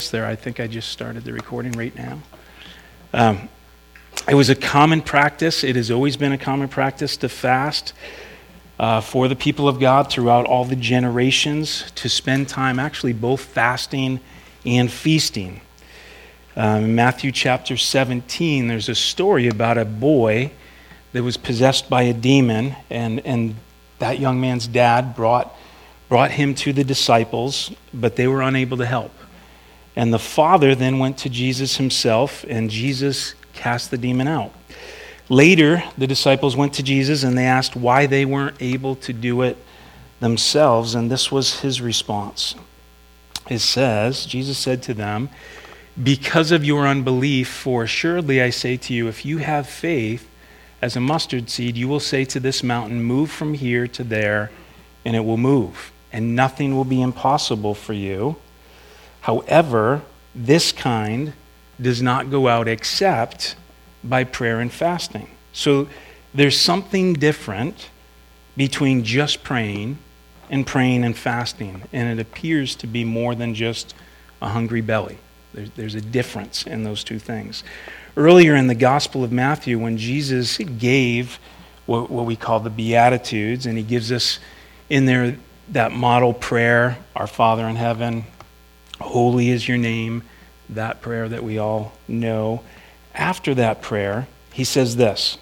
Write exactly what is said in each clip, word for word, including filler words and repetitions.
there. I think I just started the recording right now. Um, it was a common practice. It has always been a common practice to fast uh, for the people of God throughout all the generations, to spend time actually both fasting and feasting. Um, in Matthew chapter seventeen, there's a story about a boy that was possessed by a demon, and, and that young man's dad brought, brought him to the disciples, but they were unable to help. And the father then went to Jesus himself, and Jesus cast the demon out. Later, the disciples went to Jesus and they asked why they weren't able to do it themselves, and this was his response. It says, Jesus said to them, "Because of your unbelief, for assuredly I say to you, if you have faith as a mustard seed, you will say to this mountain, 'Move from here to there,' and it will move, and nothing will be impossible for you. However, this kind does not go out except by prayer and fasting." So there's something different between just praying and praying and fasting, and it appears to be more than just a hungry belly. There's, there's a difference in those two things. Earlier in the Gospel of Matthew, when Jesus gave what, what we call the Beatitudes, and he gives us in there that model prayer, "Our Father in heaven, holy is your name," that prayer that we all know. After that prayer, he says this,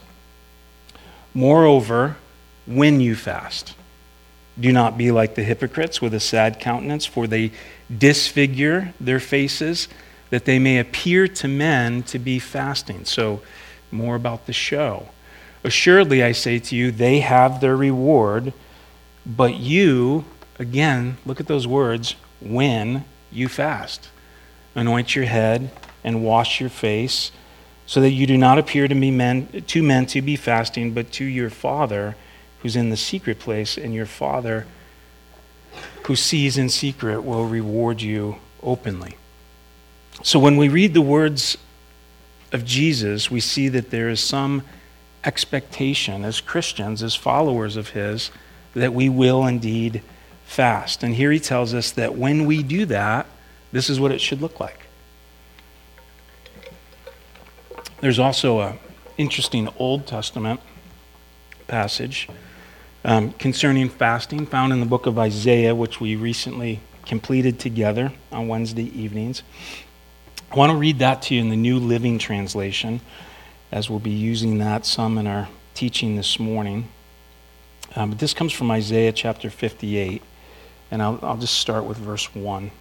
"Moreover, when you fast, do not be like the hypocrites with a sad countenance, for they disfigure their faces, that they may appear to men to be fasting." So, more about the show. "Assuredly, I say to you, they have their reward, but you," again, look at those words, "when you fast, anoint your head and wash your face, so that you do not appear to be men to men to be fasting, but to your Father who's in the secret place, and your Father who sees in secret will reward you openly." So when we read the words of Jesus, we see that there is some expectation as Christians, as followers of his, that we will indeed fast. And here he tells us that when we do that, this is what it should look like. There's also an interesting Old Testament passage um, concerning fasting found in the book of Isaiah, which we recently completed together on Wednesday evenings. I want to read that to you in the New Living Translation, as we'll be using that some in our teaching this morning. Um, but this comes from Isaiah chapter fifty-eight, and I'll, I'll just start with verse one.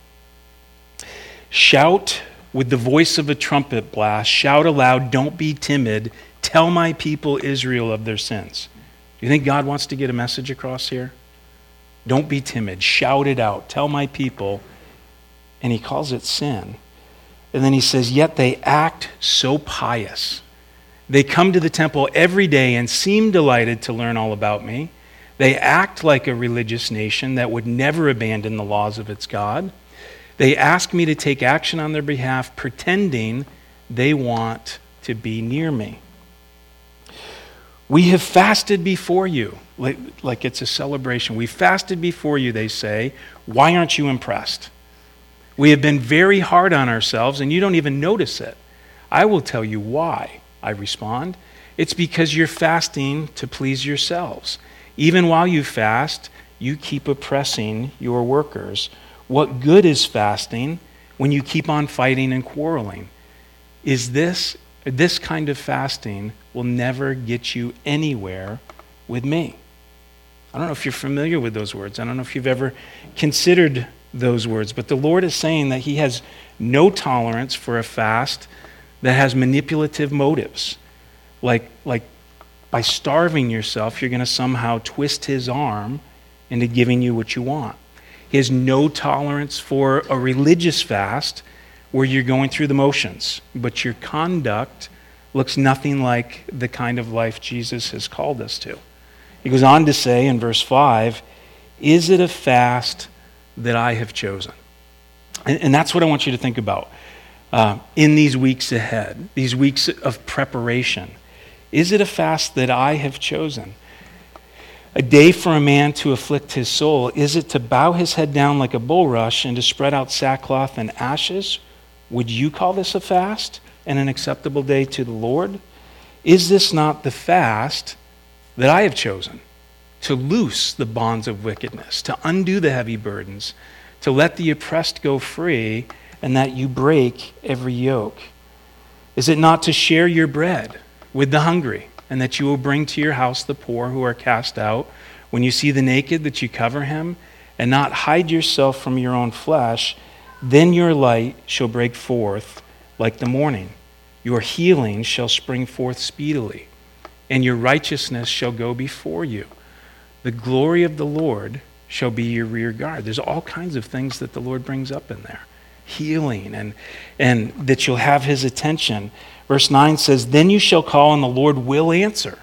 "Shout with the voice of a trumpet blast, shout aloud, don't be timid, tell my people Israel of their sins." Do you think God wants to get a message across here? Don't be timid, shout it out, tell my people, and he calls it sin. And then he says, "Yet they act so pious. They come to the temple every day and seem delighted to learn all about me. They act like a religious nation that would never abandon the laws of its God. They ask me to take action on their behalf, pretending they want to be near me. We have fasted before you," like, like it's a celebration. "We fasted before you," they say. "Why aren't you impressed? We have been very hard on ourselves, and you don't even notice it. I will tell you why," I respond. "It's because you're fasting to please yourselves. Even while you fast, you keep oppressing your workers. What good is fasting when you keep on fighting and quarreling? Is this, this kind of fasting will never get you anywhere with me." I don't know if you're familiar with those words. I don't know if you've ever considered those words, but the Lord is saying that he has no tolerance for a fast that has manipulative motives. Like, like by starving yourself, you're going to somehow twist his arm into giving you what you want. He has no tolerance for a religious fast where you're going through the motions, but your conduct looks nothing like the kind of life Jesus has called us to. He goes on to say in verse five, "Is it a fast that I have chosen?" And, and that's what I want you to think about uh, in these weeks ahead, these weeks of preparation. Is it a fast that I have chosen? A day for a man to afflict his soul, is it to bow his head down like a bulrush and to spread out sackcloth and ashes? Would you call this a fast and an acceptable day to the Lord? Is this not the fast that I have chosen? To loose the bonds of wickedness, to undo the heavy burdens, to let the oppressed go free, and that you break every yoke. Is it not to share your bread with the hungry, and that you will bring to your house the poor who are cast out? When you see the naked, that you cover him, and not hide yourself from your own flesh? Then your light shall break forth like the morning. Your healing shall spring forth speedily, and your righteousness shall go before you. The glory of the Lord shall be your rear guard. There's all kinds of things that the Lord brings up in there. Healing, and, and that you'll have his attention. Verse nine says, then you shall call, and the Lord will answer.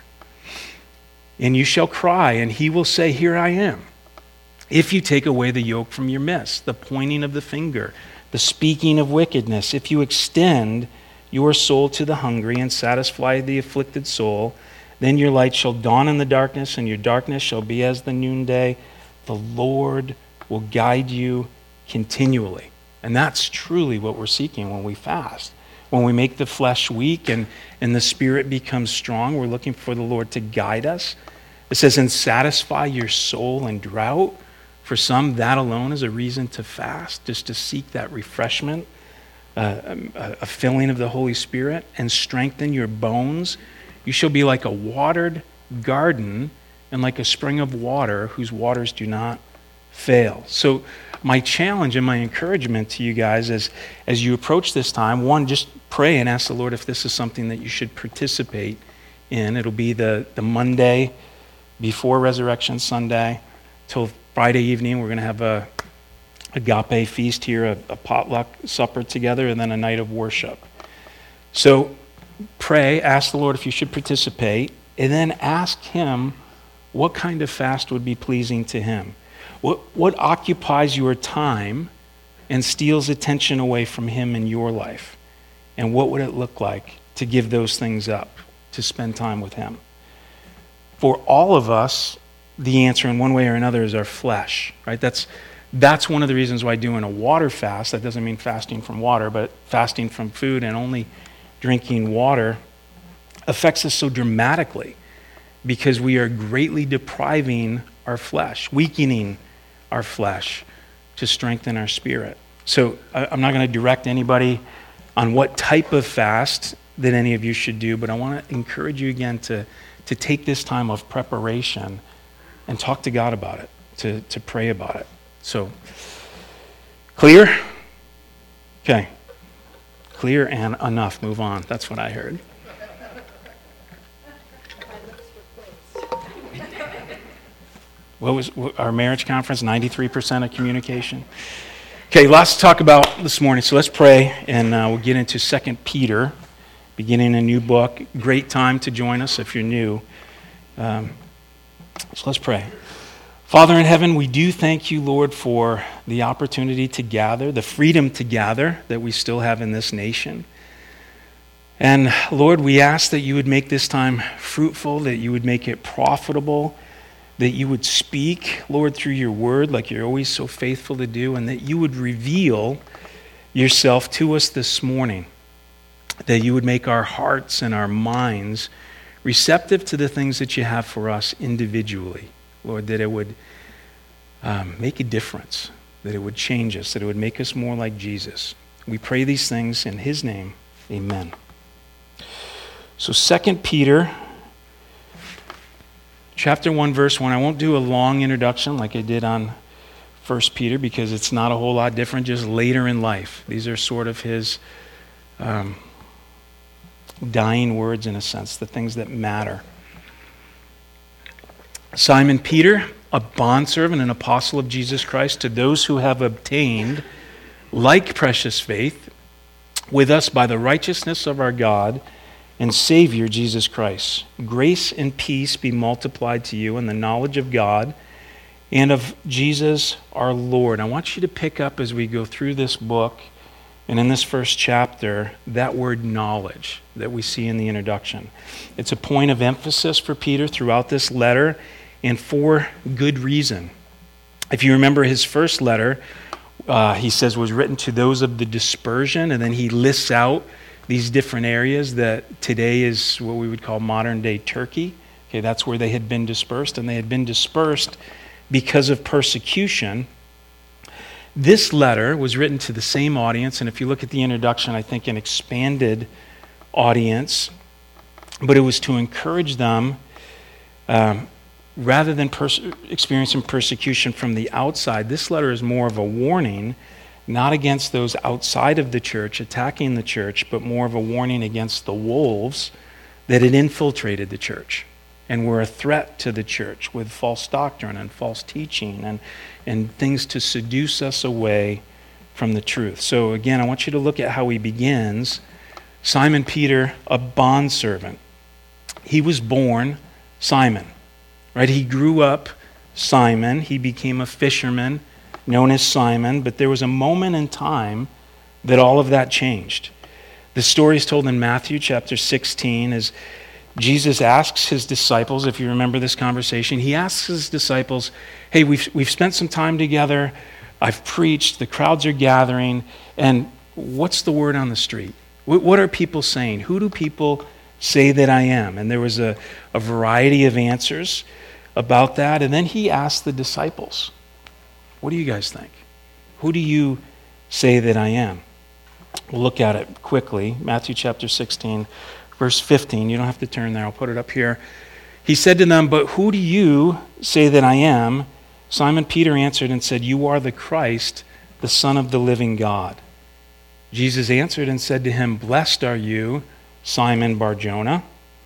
And you shall cry, and he will say, here I am. If you take away the yoke from your midst, the pointing of the finger, the speaking of wickedness, if you extend your soul to the hungry and satisfy the afflicted soul, then your light shall dawn in the darkness, and your darkness shall be as the noonday. The Lord will guide you continually. And that's truly what we're seeking when we fast. When we make the flesh weak and, and the spirit becomes strong, we're looking for the Lord to guide us. It says, and satisfy your soul in drought. For some, that alone is a reason to fast, just to seek that refreshment, uh, a, a filling of the Holy Spirit, and strengthen your bones. You shall be like a watered garden and like a spring of water whose waters do not fail. So my challenge and my encouragement to you guys is, as you approach this time, one, just pray and ask the Lord if this is something that you should participate in. It'll be the, the Monday before Resurrection Sunday till Friday evening. We're going to have a agape feast here, a, a potluck supper together, and then a night of worship. So pray, ask the Lord if you should participate, and then ask him what kind of fast would be pleasing to him. What, what occupies your time and steals attention away from him in your life? And what would it look like to give those things up, to spend time with him? For all of us, the answer in one way or another is our flesh, right? That's, that's one of the reasons why doing a water fast, that doesn't mean fasting from water, but fasting from food and only drinking water affects us so dramatically, because we are greatly depriving our flesh, weakening our flesh to strengthen our spirit. So I'm not going to direct anybody on what type of fast that any of you should do, but I want to encourage you again to, to take this time of preparation and talk to God about it, to, to pray about it. So, clear? Okay. Clear and enough. Move on. That's what I heard. What was our marriage conference? ninety-three percent of communication. Okay, lots to talk about this morning. So let's pray, and uh, we'll get into Second Peter, beginning a new book. Great time to join us if you're new. Um, so let's pray. Father in heaven, we do thank you, Lord, for the opportunity to gather, the freedom to gather that we still have in this nation. And Lord, we ask that you would make this time fruitful, that you would make it profitable, that you would speak, Lord, through your word like you're always so faithful to do, and that you would reveal yourself to us this morning, that you would make our hearts and our minds receptive to the things that you have for us individually. Lord, that it would um, make a difference, that it would change us, that it would make us more like Jesus. We pray these things in his name. Amen. So Second Peter chapter one, verse one. I won't do a long introduction like I did on First Peter, because it's not a whole lot different, just later in life. These are sort of his um, dying words, in a sense, the things that matter. Simon Peter, a bondservant and apostle of Jesus Christ, to those who have obtained like precious faith with us by the righteousness of our God and Savior Jesus Christ. Grace and peace be multiplied to you in the knowledge of God and of Jesus our Lord. I want you to pick up as we go through this book and in this first chapter, that word knowledge that we see in the introduction. It's a point of emphasis for Peter throughout this letter, and for good reason. If you remember his first letter, uh, he says was written to those of the dispersion, and then he lists out these different areas that today is what we would call modern-day Turkey. Okay, that's where they had been dispersed, and they had been dispersed because of persecution. This letter was written to the same audience, and if you look at the introduction, I think an expanded audience, but it was to encourage them, um, rather than pers- experiencing persecution from the outside. This letter is more of a warning, not against those outside of the church attacking the church, but more of a warning against the wolves that had infiltrated the church and were a threat to the church with false doctrine and false teaching and, and things to seduce us away from the truth. So again, I want you to look at how he begins. Simon Peter, a bondservant. He was born Simon, right? He grew up Simon. He became a fisherman known as Simon, but there was a moment in time that all of that changed. The story is told in Matthew chapter sixteen as Jesus asks his disciples, if you remember this conversation, he asks his disciples, hey, we've, we've spent some time together, I've preached, the crowds are gathering, and what's the word on the street? What, what are people saying? Who do people say that I am? And there was a, a variety of answers about that, and then he asked the disciples, what do you guys think? Who do you say that I am? We'll look at it quickly. Matthew chapter sixteen, verse fifteen. You don't have to turn there. I'll put it up here. He said to them, but who do you say that I am? Simon Peter answered and said, you are the Christ, the Son of the living God. Jesus answered and said to him, blessed are you, Simon Bar-Jonah,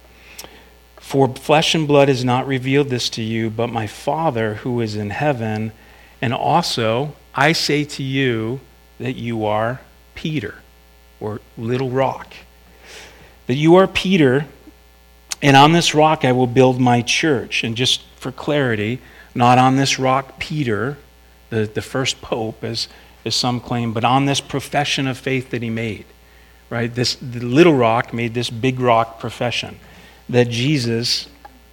for flesh and blood has not revealed this to you, but my Father who is in heaven. And also, I say to you that you are Peter, or little rock. That you are Peter, and on this rock I will build my church. And just for clarity, not on this rock Peter, the, the first pope, as, as some claim, but on this profession of faith that he made. Right? This the little rock made this big rock profession that Jesus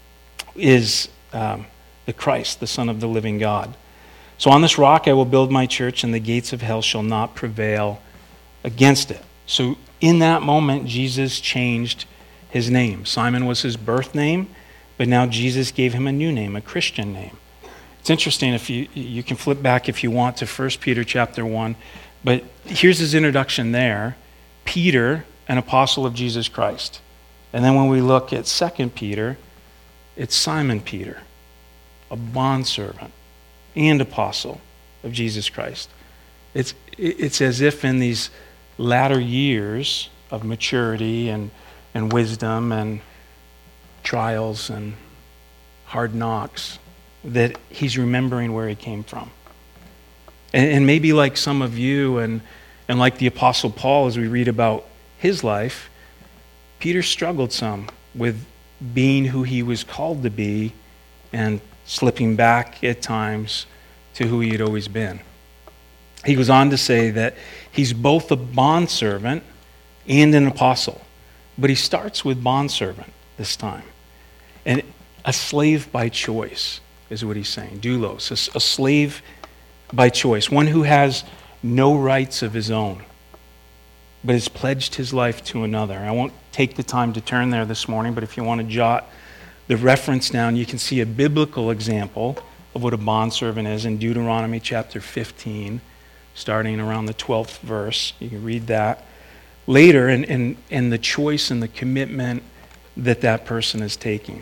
is um, the Christ, the Son of the living God. So on this rock I will build my church, and the gates of hell shall not prevail against it. So in that moment, Jesus changed his name. Simon was his birth name, but now Jesus gave him a new name, a Christian name. It's interesting, if you you can flip back if you want to First Peter chapter one, but here's his introduction there. Peter, an apostle of Jesus Christ. And then when we look at Second Peter, it's Simon Peter, a bondservant and apostle of Jesus Christ. It's it's as if in these latter years of maturity and, and wisdom and trials and hard knocks that he's remembering where he came from. And, and maybe like some of you and, and like the Apostle Paul, as we read about his life, Peter struggled some with being who he was called to be and slipping back at times to who he had always been. He goes on to say that he's both a bondservant and an apostle. But he starts with bondservant this time. And a slave by choice is what he's saying. Doulos, a, a slave by choice. One who has no rights of his own, but has pledged his life to another. I won't take the time to turn there this morning, but if you want to jot the reference down, you can see a biblical example of what a bondservant is in Deuteronomy chapter fifteen, starting around the twelfth verse. You can read that later, and, and, and the choice and the commitment that that person is taking.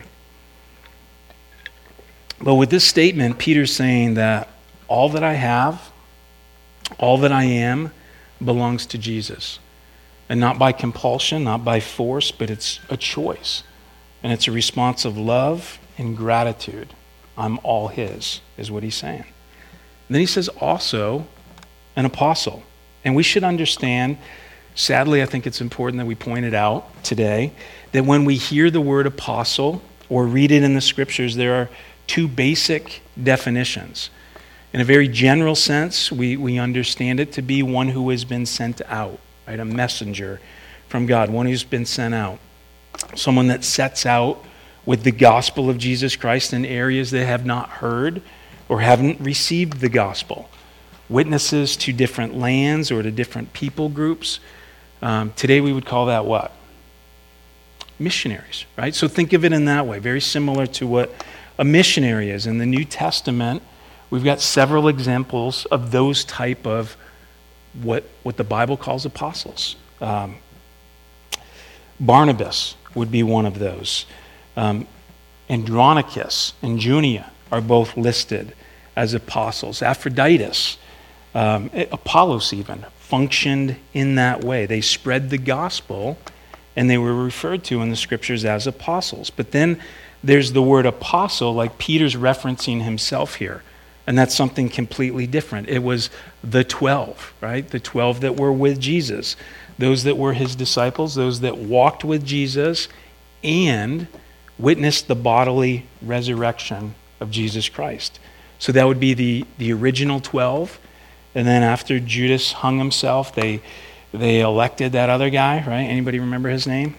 But with this statement, Peter's saying that all that I have, all that I am, belongs to Jesus. And not by compulsion, not by force, but it's a choice. And it's a response of love and gratitude. I'm all his, is what he's saying. And then he says also an apostle. And we should understand, sadly, I think it's important that we point it out today, that when we hear the word apostle or read it in the scriptures, there are two basic definitions. In a very general sense, we, we understand it to be one who has been sent out, right? A messenger from God, one who's been sent out. Someone that sets out with the gospel of Jesus Christ in areas they have not heard or haven't received the gospel. witnesses to different lands or to different people groups. Um, today we would call that what? Missionaries, right? So think of it in that way, very similar to what a missionary is. In the New Testament, we've got several examples of those type of what, what the Bible calls apostles. Um, Barnabas would be one of those. Um, Andronicus and Junia are both listed as apostles. Aphroditus, um, Apollos even, functioned in that way. They spread the gospel, and they were referred to in the scriptures as apostles. But then there's the word apostle, like Peter's referencing himself here. And that's something completely different. It was the twelve, right? The twelve that were with Jesus. Those that were his disciples, those that walked with Jesus and witnessed the bodily resurrection of Jesus Christ. So that would be the, the original twelve. And then after Judas hung himself, they they elected that other guy, right? Anybody remember his name?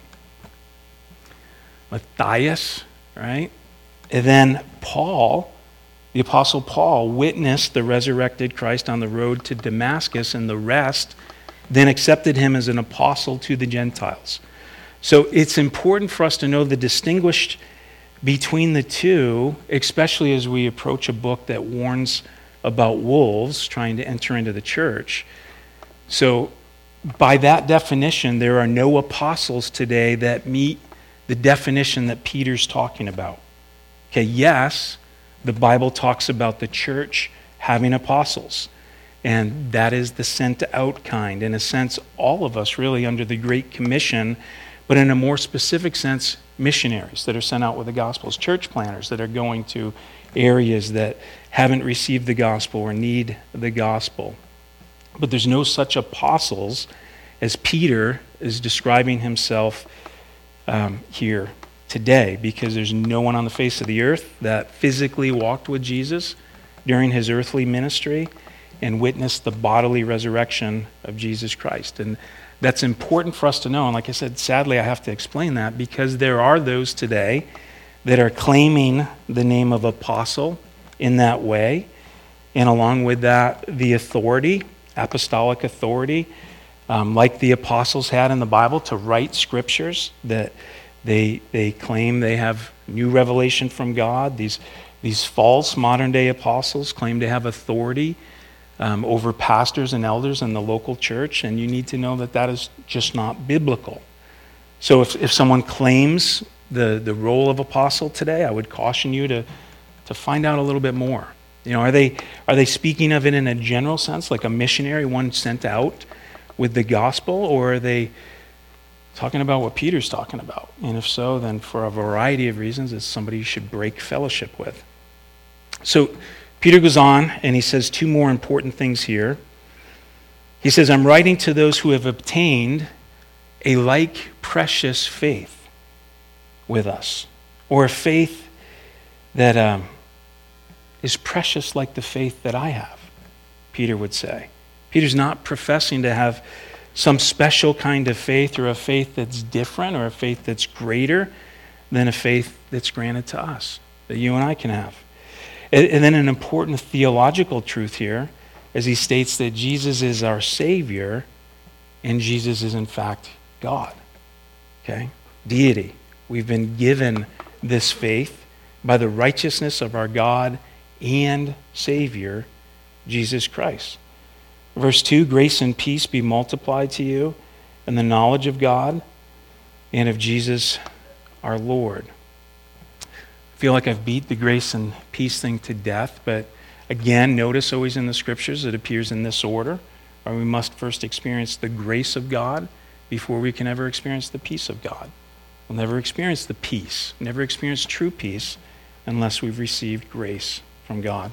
Matthias, right? And then Paul, the Apostle Paul, witnessed the resurrected Christ on the road to Damascus, and the rest then accepted him as an apostle to the Gentiles. So it's important for us to know the distinguished between the two, especially as we approach a book that warns about wolves trying to enter into the church. So by that definition, there are no apostles today that meet the definition that Peter's talking about. Okay, yes, the Bible talks about the church having apostles, and that is the sent out kind. In a sense, all of us really under the Great Commission, but in a more specific sense, missionaries that are sent out with the Gospels, church planters that are going to areas that haven't received the gospel or need the gospel. But there's no such apostles as Peter is describing himself um, here today, because there's no one on the face of the earth that physically walked with Jesus during his earthly ministry and witnessed the bodily resurrection of Jesus Christ. And that's important for us to know. And like I said, sadly, I have to explain that because there are those today that are claiming the name of apostle in that way. And along with that, the authority, apostolic authority, um, like the apostles had in the Bible to write scriptures, that they they claim they have new revelation from God. These, these false modern-day apostles claim to have authority um, over pastors and elders in the local church, and you need to know that that is just not biblical. So if, if someone claims the, the role of apostle today, I would caution you to, to find out a little bit more. You know, are they are they speaking of it in a general sense, like a missionary, one sent out with the gospel, or are they talking about what Peter's talking about? And if so, then for a variety of reasons, it's somebody you should break fellowship with. So Peter goes on, and he says two more important things here. He says, I'm writing to those who have obtained a like precious faith with us, or a faith that um, is precious like the faith that I have, Peter would say. Peter's not professing to have some special kind of faith, or a faith that's different, or a faith that's greater than a faith that's granted to us, that you and I can have. And, and then an important theological truth here, as he states that Jesus is our Savior, and Jesus is in fact God. Okay? Deity. We've been given this faith by the righteousness of our God and Savior, Jesus Christ. Verse two, grace and peace be multiplied to you in the knowledge of God and of Jesus our Lord. I feel like I've beat the grace and peace thing to death, but again, notice always in the scriptures it appears in this order, or we must first experience the grace of God before we can ever experience the peace of God. We'll never experience the peace, never experience true peace, unless we've received grace from God.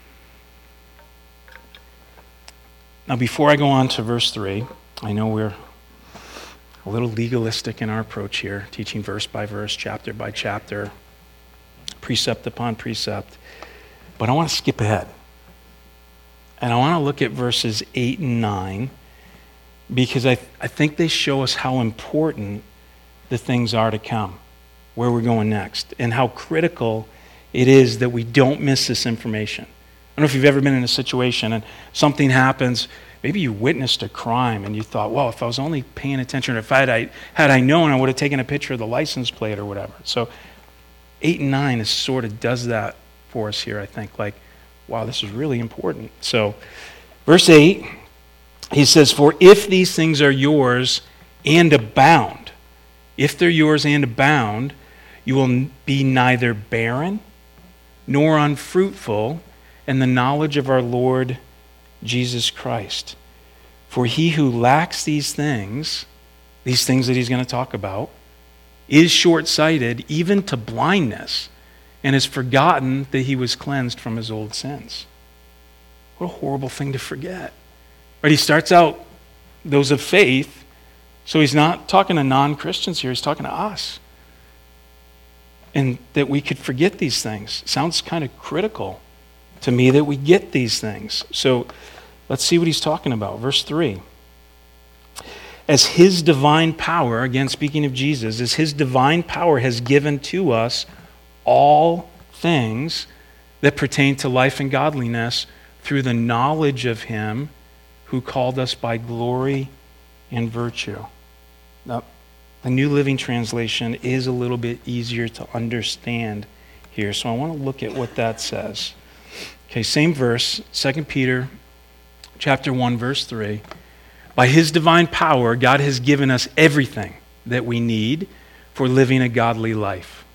Now, before I go on to verse three, I know we're a little legalistic in our approach here, teaching verse by verse, chapter by chapter, precept upon precept, but I want to skip ahead. And I want to look at verses eight and nine, because I, I think they show us how important the things are to come, where we're going next, and how critical it is that we don't miss this information. I don't know if you've ever been in a situation and something happens. Maybe you witnessed a crime and you thought, well, if I was only paying attention, or if I had, I, had I known, I would have taken a picture of the license plate or whatever. So eight and nine is sort of does that for us here, I think. Like, wow, this is really important. So verse eight, he says, for if these things are yours and abound, if they're yours and abound, you will be neither barren nor unfruitful in the knowledge of our Lord Jesus Christ. For he who lacks these things, these things that he's going to talk about, is short-sighted even to blindness, and has forgotten that he was cleansed from his old sins. What a horrible thing to forget. Right? He starts out those of faith, so he's not talking to non-Christians here, he's talking to us. And that we could forget these things. Sounds kind of critical to me that we get these things. So let's see what he's talking about. Verse three. As his divine power, again speaking of Jesus, as his divine power has given to us all things that pertain to life and godliness through the knowledge of him who called us by glory and virtue. Now, the New Living Translation is a little bit easier to understand here, so I want to look at what that says. Okay, same verse, Second Peter chapter one, verse three. By his divine power, God has given us everything that we need for living a godly life.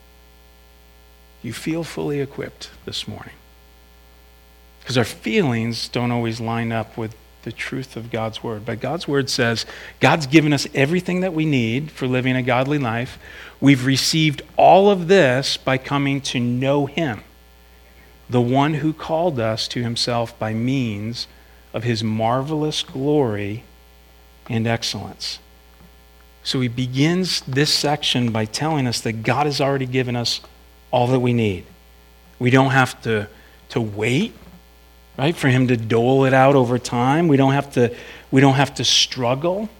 You feel fully equipped this morning. Because our feelings don't always line up with the truth of God's word. But God's word says God's given us everything that we need for living a godly life. We've received all of this by coming to know him, the one who called us to himself by means of his marvelous glory and excellence. So he begins this section by telling us that God has already given us all that we need. We don't have to, to wait, right, for him to dole it out over time. We don't have to, we don't have to struggle.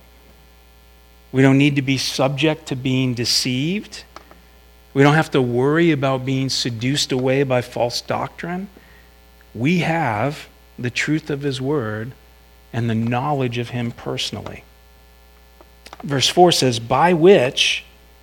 We don't need to be subject to being deceived. We don't have to worry about being seduced away by false doctrine. We have the truth of his word and the knowledge of him personally. Verse four says, by which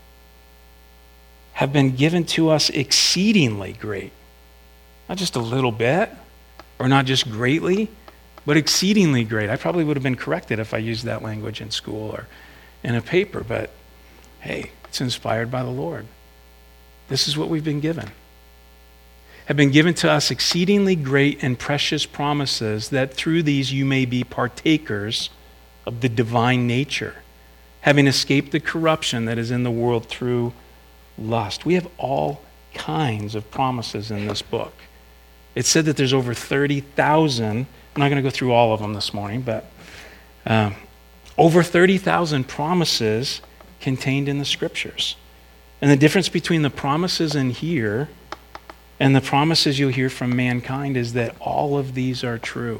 have been given to us exceedingly great. Not just a little bit, or not just greatly, but exceedingly great. I probably would have been corrected if I used that language in school or in a paper, but hey, it's inspired by the Lord. This is what we've been given. Have been given to us exceedingly great and precious promises, that through these you may be partakers of the divine nature, having escaped the corruption that is in the world through lust. We have all kinds of promises in this book. It said that there's over thirty thousand. I'm not going to go through all of them this morning, but um, over thirty thousand promises contained in the scriptures. And the difference between the promises in here and the promises you'll hear from mankind is that all of these are true.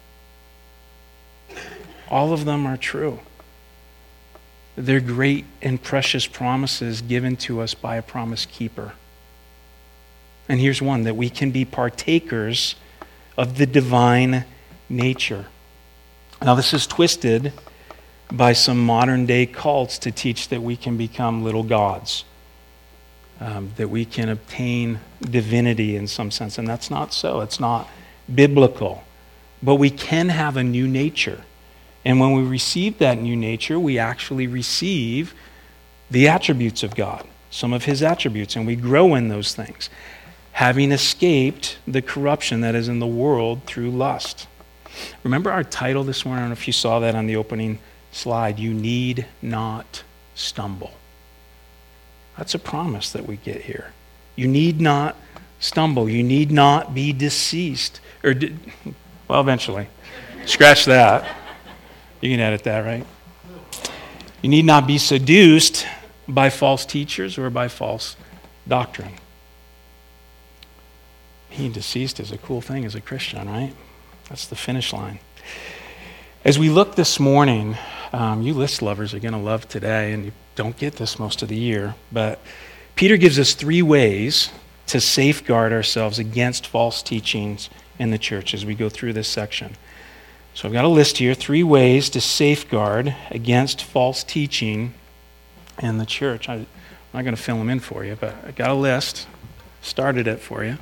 All of them are true. They're great and precious promises given to us by a promise keeper. And here's one, that we can be partakers of the divine nature. Now, this is twisted by some modern day cults to teach that we can become little gods, um, that we can obtain divinity in some sense. And that's not so. It's not biblical. But we can have a new nature. And when we receive that new nature, we actually receive the attributes of God, some of his attributes, and we grow in those things, having escaped the corruption that is in the world through lust. Remember our title this morning? I don't know if you saw that on the opening slide. You need not stumble. That's a promise that we get here. You need not stumble. You need not be deceased. Or, well, eventually. Scratch that. You can edit that, right? You need not be seduced by false teachers or by false doctrine. Being deceased is a cool thing as a Christian, right? That's the finish line. As we look this morning, um, you list lovers are going to love today, and you don't get this most of the year, but Peter gives us three ways to safeguard ourselves against false teachings in the church as we go through this section. So I've got a list here, three ways to safeguard against false teaching in the church. I, I'm not going to fill them in for you, but I got a list. Started it for you.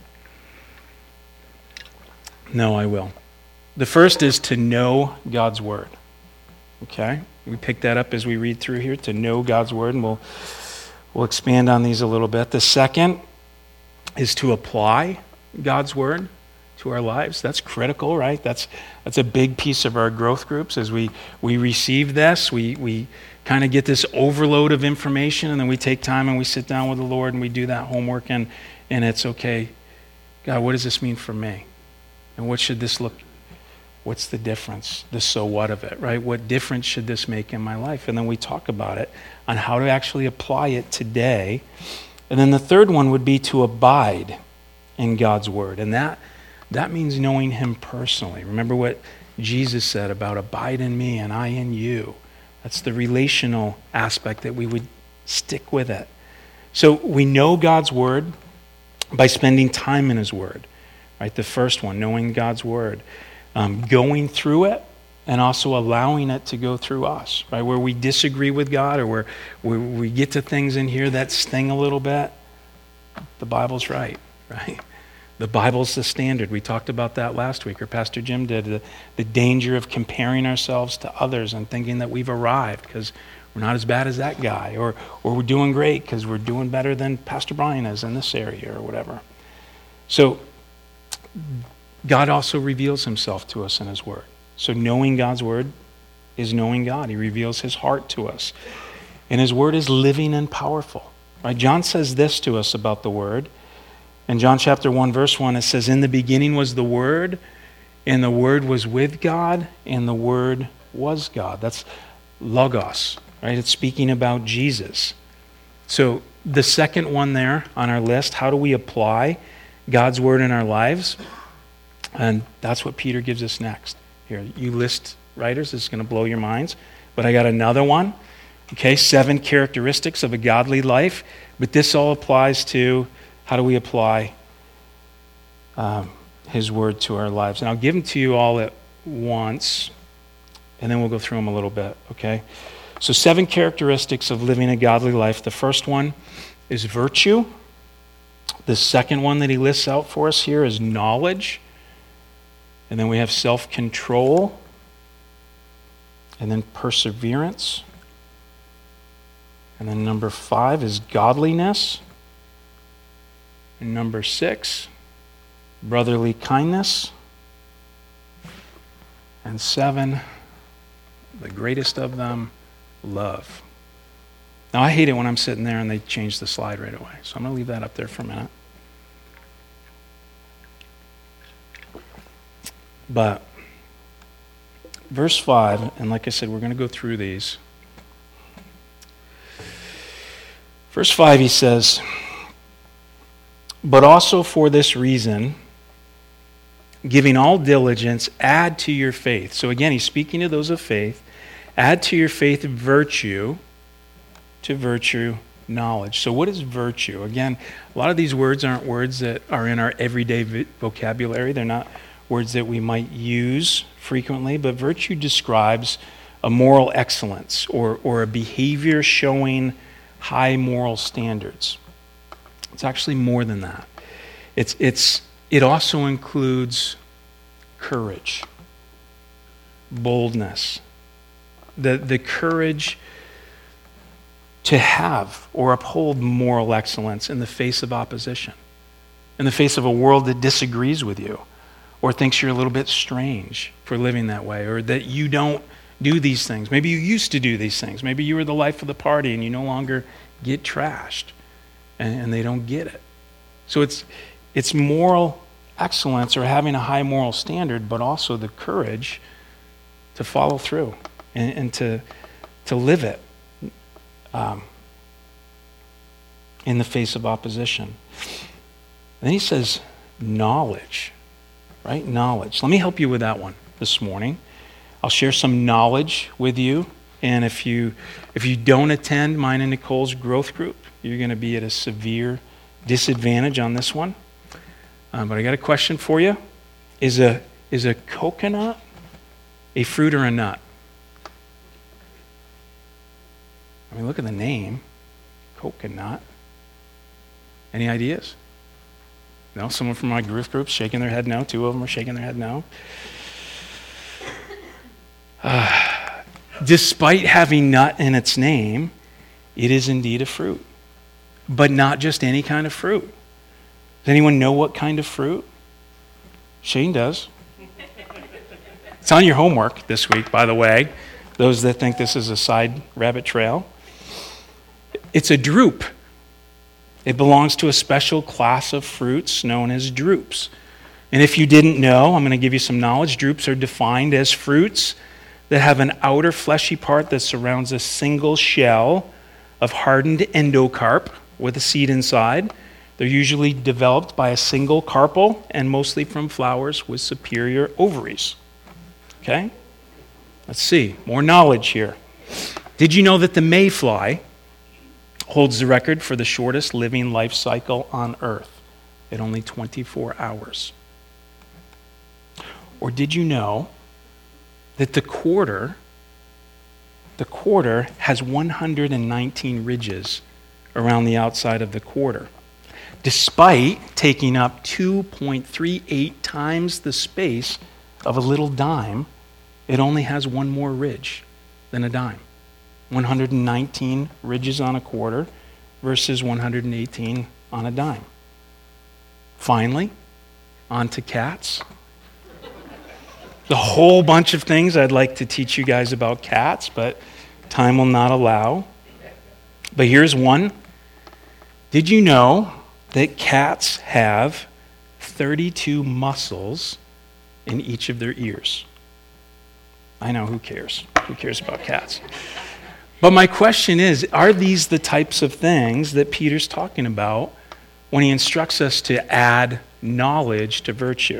No, I will. The first is to know God's word. Okay? We pick that up as we read through here, to know God's word, and we'll, we'll expand on these a little bit. The second is to apply God's word to our lives. That's critical, right? That's that's a big piece of our growth groups. As we we receive this, we we kind of get this overload of information, and then we take time and we sit down with the Lord and we do that homework, and and it's okay. God, what does this mean for me? And what should this look? What's the difference? The so what of it, right? What difference should this make in my life? And then we talk about it on how to actually apply it today. And then the third one would be to abide in God's word, and that. That means knowing him personally. Remember what Jesus said about abide in me and I in you. That's the relational aspect, that we would stick with it. So we know God's word by spending time in his word. Right? The first one, knowing God's word. Um, going through it and also allowing it to go through us. Right? Where we disagree with God, or where, where we get to things in here that sting a little bit, the Bible's right. Right? The Bible's the standard. We talked about that last week, or Pastor Jim did, the, the danger of comparing ourselves to others and thinking that we've arrived because we're not as bad as that guy, or or we're doing great because we're doing better than Pastor Brian is in this area, or whatever. So God also reveals himself to us in his word. So knowing God's word is knowing God. He reveals his heart to us. And his word is living and powerful. Right? John says this to us about the word. In John chapter one, verse one, it says, in the beginning was the Word, and the Word was with God, and the Word was God. That's logos, right? It's speaking about Jesus. So the second one there on our list, how do we apply God's Word in our lives? And that's what Peter gives us next. Here, you list writers, this is going to blow your minds, but I got another one. Okay, seven characteristics of a godly life, but this all applies to how do we apply um, his word to our lives? And I'll give them to you all at once, and then we'll go through them a little bit, okay? So seven characteristics of living a godly life. The first one is virtue. The second one that he lists out for us here is knowledge. And then we have self-control. And then perseverance. And then number five is godliness. And number six, brotherly kindness. And seven, the greatest of them, love. Now, I hate it when I'm sitting there and they change the slide right away. So I'm going to leave that up there for a minute. But verse five, and like I said, we're going to go through these. Verse five, he says, but also for this reason, giving all diligence, add to your faith. So again, he's speaking to those of faith. Add to your faith virtue, to virtue knowledge. So what is virtue? Again, a lot of these words aren't words that are in our everyday vocabulary. They're not words that we might use frequently, but virtue describes a moral excellence or, or a behavior showing high moral standards. It's actually more than that. It's it's it also includes courage, boldness, the the courage to have or uphold moral excellence in the face of opposition, in the face of a world that disagrees with you, or thinks you're a little bit strange for living that way, or that you don't do these things. Maybe you used to do these things. Maybe you were the life of the party and you no longer get trashed. And they don't get it. So it's it's moral excellence, or having a high moral standard, but also the courage to follow through and, and to to live it um, in the face of opposition. And then he says knowledge, right? Knowledge. Let me help you with that one this morning. I'll share some knowledge with you, and if you if you don't attend mine and Nicole's growth group, you're going to be at a severe disadvantage on this one. Um, but I got a question for you. Is a, is a coconut a fruit or a nut? I mean, look at the name. Coconut. Any ideas? No? Someone from my grief group shaking their head no? Two of them are shaking their head no? Uh, despite having nut in its name, it is indeed a fruit. But not just any kind of fruit. Does anyone know what kind of fruit? Shane does. It's on your homework this week, by the way, those that think this is a side rabbit trail. It's a drupe. It belongs to a special class of fruits known as drupes. And if you didn't know, I'm going to give you some knowledge. Drupes are defined as fruits that have an outer fleshy part that surrounds a single shell of hardened endocarp with a seed inside. They're usually developed by a single carpel and mostly from flowers with superior ovaries. Okay? Let's see. More knowledge here. Did you know that the mayfly holds the record for the shortest living life cycle on Earth at only twenty-four hours? Or did you know that the quarter, the quarter has one hundred nineteen ridges around the outside of the quarter, despite taking up two point three eight times the space of a little dime? It only has one more ridge than a dime. one hundred nineteen ridges on a quarter versus one hundred eighteen on a dime. Finally, on to cats. The whole bunch of things I'd like to teach you guys about cats, but time will not allow. But here's one. Did you know that cats have thirty-two muscles in each of their ears? I know, who cares? Who cares about cats? But my question is, are these the types of things that Peter's talking about when he instructs us to add knowledge to virtue?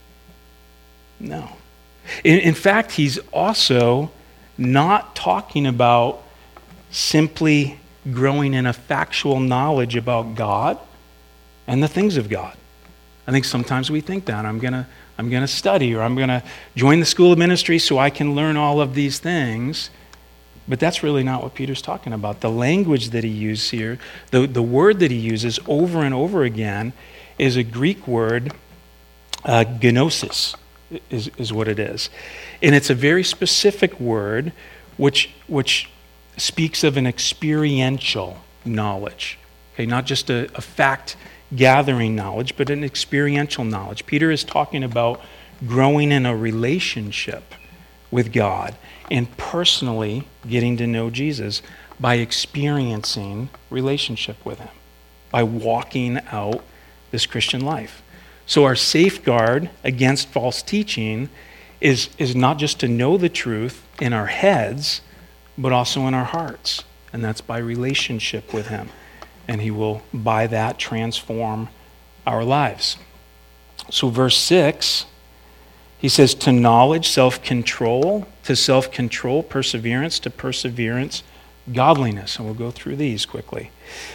No. In, in fact, he's also not talking about simply growing in a factual knowledge about God and the things of God. I think sometimes we think that I'm gonna I'm gonna study or I'm gonna join the school of ministry so I can learn all of these things. But that's really not what Peter's talking about. The language that he uses here, the, the word that he uses over and over again is a Greek word, uh, gnosis is, is what it is. And it's a very specific word which, which speaks of an experiential knowledge. Okay, not just a, a fact-gathering knowledge, but an experiential knowledge. Peter is talking about growing in a relationship with God and personally getting to know Jesus by experiencing relationship with him, by walking out this Christian life. So our safeguard against false teaching is, is not just to know the truth in our heads, but also in our hearts. And that's by relationship with him. And he will, by that, transform our lives. So verse six, he says, to knowledge, self-control, to self-control, perseverance, to perseverance, godliness. And we'll go through these quickly.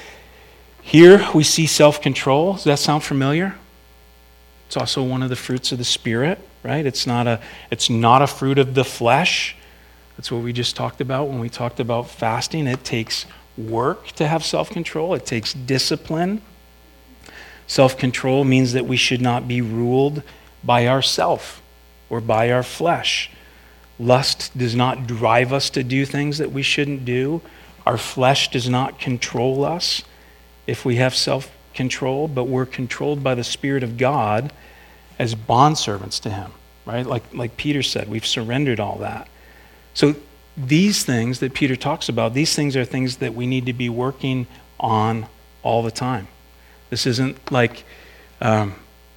Here we see self-control. Does that sound familiar? It's also one of the fruits of the Spirit, right? It's not a, it's not a fruit of the flesh. That's what we just talked about when we talked about fasting. It takes work to have self-control. It takes discipline. Self-control means that we should not be ruled by ourself or by our flesh. Lust does not drive us to do things that we shouldn't do. Our flesh does not control us if we have self-control, but we're controlled by the Spirit of God as bondservants to him, right? Like, like Peter said, we've surrendered all that. So these things that Peter talks about, these things are things that we need to be working on all the time. This isn't like um,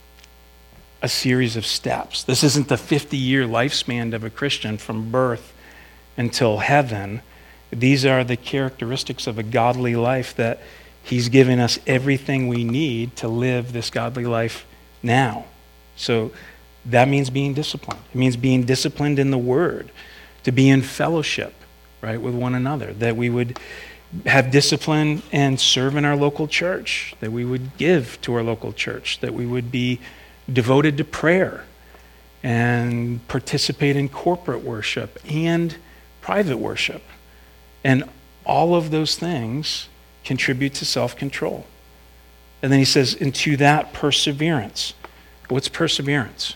a series of steps. This isn't the fifty-year lifespan of a Christian from birth until heaven. These are the characteristics of a godly life that he's given us everything we need to live this godly life now. So that means being disciplined. It means being disciplined in the Word, to be in fellowship, right, with one another, that we would have discipline and serve in our local church, that we would give to our local church, that we would be devoted to prayer, and participate in corporate worship and private worship. And all of those things contribute to self-control. And then he says, into that perseverance. What's perseverance?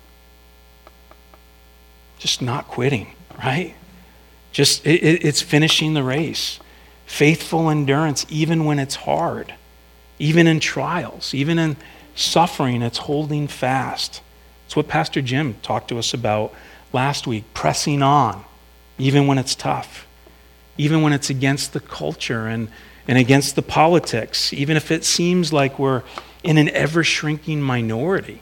Just not quitting, right? Just it, it's finishing the race. Faithful endurance, even when it's hard, even in trials, even in suffering, it's holding fast. It's what Pastor Jim talked to us about last week, pressing on, even when it's tough, even when it's against the culture and, and against the politics, even if it seems like we're in an ever-shrinking minority.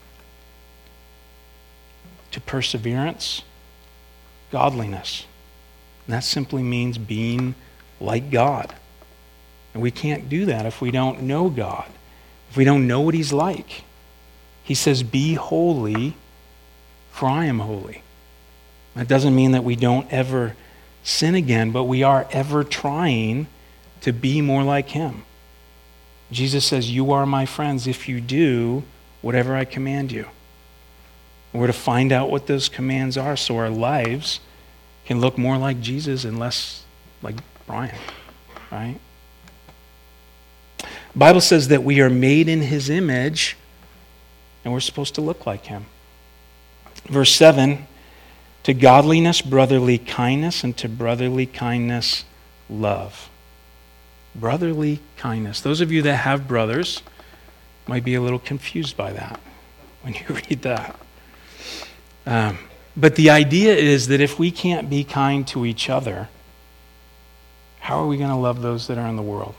To perseverance, godliness. And that simply means being like God. And we can't do that if we don't know God, if we don't know what he's like. He says, be holy, for I am holy. That doesn't mean that we don't ever sin again, but we are ever trying to be more like him. Jesus says, you are my friends if you do whatever I command you. We're to find out what those commands are so our lives can look more like Jesus and less like Brian, right? The Bible says that we are made in his image and we're supposed to look like him. Verse seven, to godliness, brotherly kindness, and to brotherly kindness, love. Brotherly kindness. Those of you that have brothers might be a little confused by that when you read that. Um, but the idea is that if we can't be kind to each other, how are we going to love those that are in the world?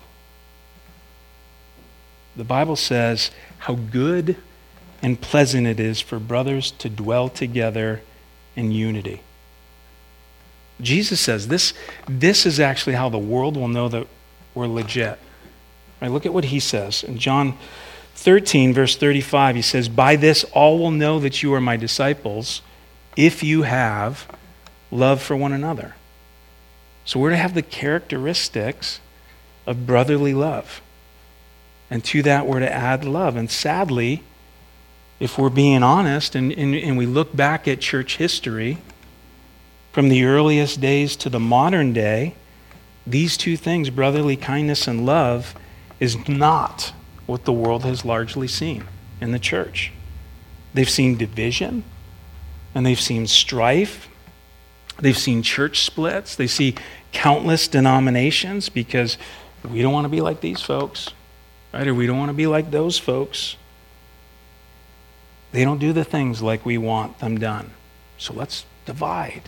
The Bible says how good and pleasant it is for brothers to dwell together in unity. Jesus says this, this is actually how the world will know that we're legit. Right, look at what he says. In John thirteen, verse thirty-five, he says, by this all will know that you are my disciples if you have love for one another. So we're to have the characteristics of brotherly love. And to that we're to add love. And sadly, if we're being honest and, and, and we look back at church history, from the earliest days to the modern day, these two things, brotherly kindness and love, is not what the world has largely seen in the church. They've seen division, and they've seen strife. They've seen church splits. They see countless denominations because we don't want to be like these folks, right? Or we don't want to be like those folks. They don't do the things like we want them done. So let's divide.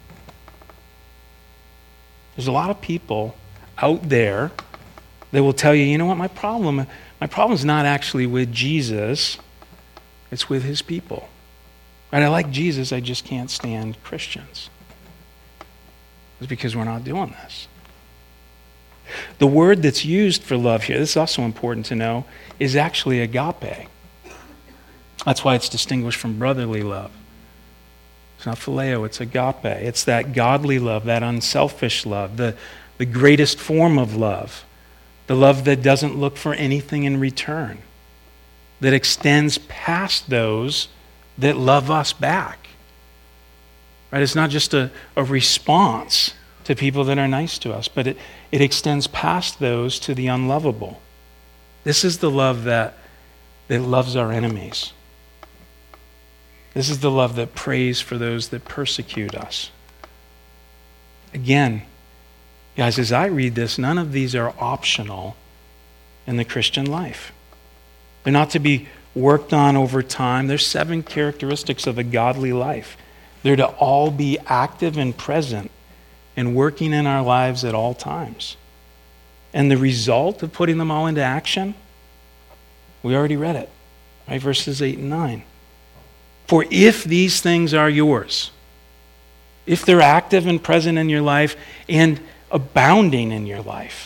There's a lot of people out there that will tell you, you know what, my problem, my problem is not actually with Jesus, it's with his people. Right? I like Jesus, I just can't stand Christians. It's because we're not doing this. The word that's used for love here, this is also important to know, is actually agape. That's why it's distinguished from brotherly love. It's not phileo, it's agape. It's that godly love, that unselfish love, the, the greatest form of love. The love that doesn't look for anything in return. That extends past those that love us back. Right? It's not just a, a response to people that are nice to us, but it, it extends past those to the unlovable. This is the love that, that loves our enemies. This is the love that prays for those that persecute us. Again, guys, as I read this, none of these are optional in the Christian life. They're not to be worked on over time. There's seven characteristics of a godly life. They're to all be active and present and working in our lives at all times. And the result of putting them all into action, we already read it, right? Verses eight and nine. For if these things are yours, if they're active and present in your life and abounding in your life,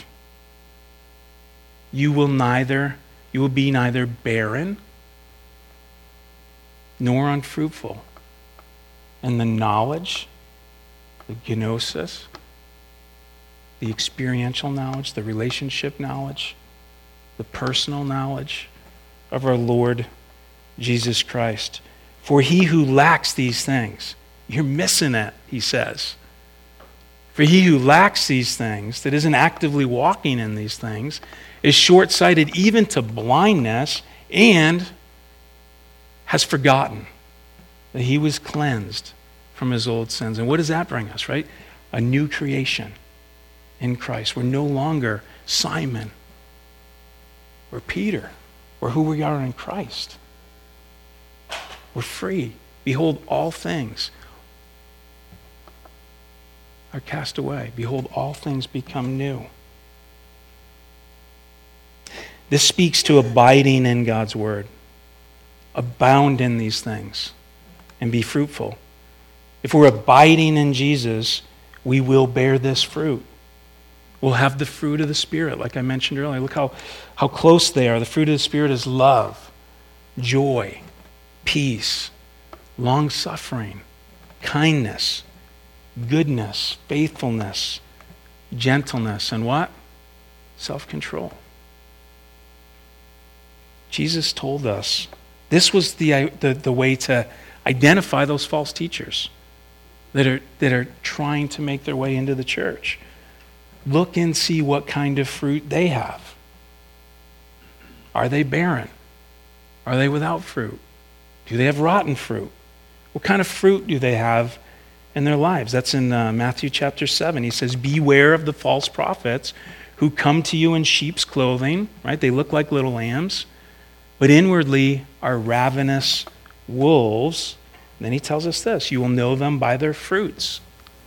you will neither, you will be neither barren nor unfruitful in the knowledge, the gnosis, the experiential knowledge, the relationship knowledge, the personal knowledge of our Lord Jesus Christ. For he who lacks these things, you're missing it, he says. For he who lacks these things, that isn't actively walking in these things, is short-sighted even to blindness, and has forgotten that he was cleansed from his old sins. And what does that bring us, right? A new creation in Christ. We're no longer Simon. We're Peter. We're who we are in Christ. We're free. Behold, all things are cast away. Behold, all things become new. This speaks to abiding in God's word. Abound in these things and be fruitful. If we're abiding in Jesus, we will bear this fruit. We'll have the fruit of the Spirit, like I mentioned earlier. Look how, how close they are. The fruit of the Spirit is love, joy, peace, long-suffering, kindness, goodness, faithfulness, gentleness, and what? Self-control. Jesus told us this was the, the, the way to identify those false teachers that are, that are trying to make their way into the church. Look and see what kind of fruit they have. Are they barren? Are they without fruit? Do they have rotten fruit? What kind of fruit do they have in their lives? That's in uh, Matthew chapter seven. He says, beware of the false prophets who come to you in sheep's clothing, right? They look like little lambs, but inwardly are ravenous wolves. And then he tells us this, you will know them by their fruits.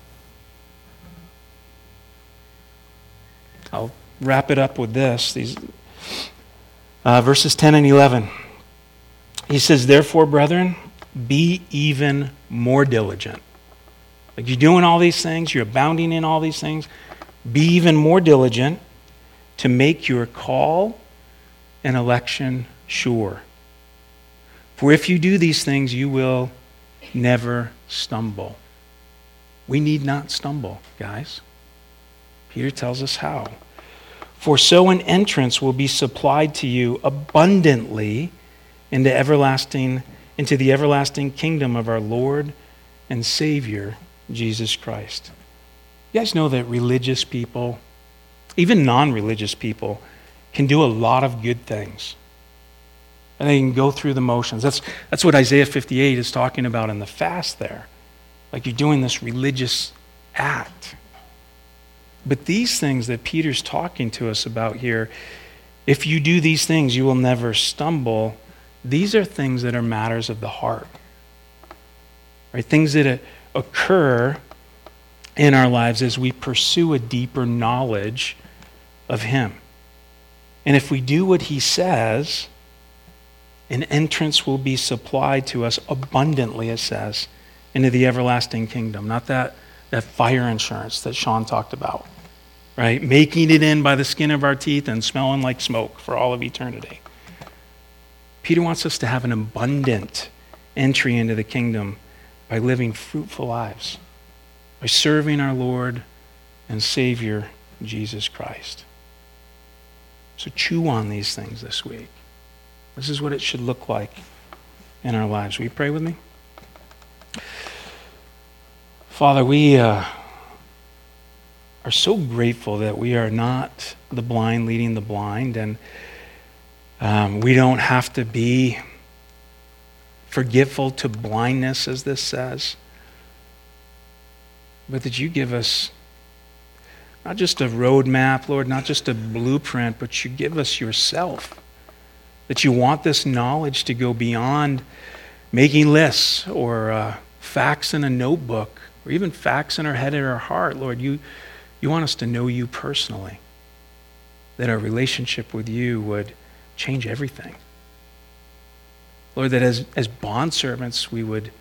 I'll wrap it up with this. These uh, verses ten and eleven. He says, therefore, brethren, be even more diligent. Like you're doing all these things, you're abounding in all these things. Be even more diligent to make your call and election sure. For if you do these things, you will never stumble. We need not stumble, guys. Peter tells us how. For so an entrance will be supplied to you abundantly into everlasting, into the everlasting kingdom of our Lord and Savior, Jesus Christ. You guys know that religious people, even non-religious people, can do a lot of good things. And they can go through the motions. That's, that's what Isaiah fifty-eight is talking about in the fast there. Like you're doing this religious act. But these things that Peter's talking to us about here, if you do these things, you will never stumble. These are things that are matters of the heart. Right? Things that occur in our lives as we pursue a deeper knowledge of him. And if we do what he says, an entrance will be supplied to us abundantly, it says, into the everlasting kingdom. Not that, that fire insurance that Sean talked about, right? Making it in by the skin of our teeth and smelling like smoke for all of eternity. Peter wants us to have an abundant entry into the kingdom by living fruitful lives, by serving our Lord and Savior, Jesus Christ. So chew on these things this week. This is what it should look like in our lives. Will you pray with me? Father, we uh, are so grateful that we are not the blind leading the blind, and um, we don't have to be forgetful to blindness, as this says, but that you give us not just a roadmap, Lord, not just a blueprint, but you give us yourself. That you want this knowledge to go beyond making lists or uh, facts in a notebook or even facts in our head and our heart. Lord, you, you want us to know you personally. That our relationship with you would change everything. Lord, that as, as bondservants we would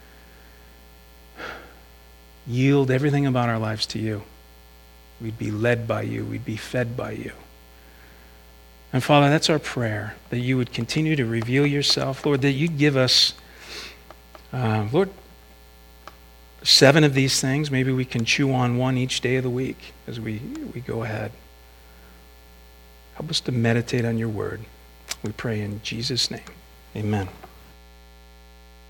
yield everything about our lives to you. We'd be led by you. We'd be fed by you. And Father, that's our prayer, that you would continue to reveal yourself. Lord, that you'd give us, uh, Lord, seven of these things. Maybe we can chew on one each day of the week as we, we go ahead. Help us to meditate on your word. We pray in Jesus' name. Amen.